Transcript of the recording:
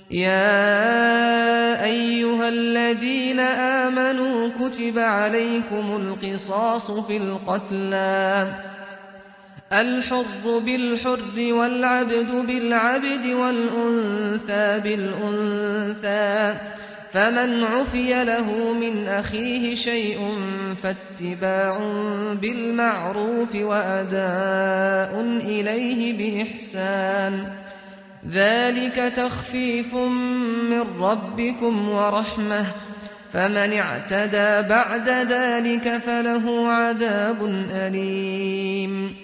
يا أيها الذين آمنوا كتب عليكم القصاص في القتلى الحر بالحر والعبد بالعبد والأنثى بالأنثى فمن عفي له من أخيه شيء فاتباع بالمعروف وأداء إليه بإحسان ذلك تخفيف من ربكم ورحمة فمن اعتدى بعد ذلك فله عذاب أليم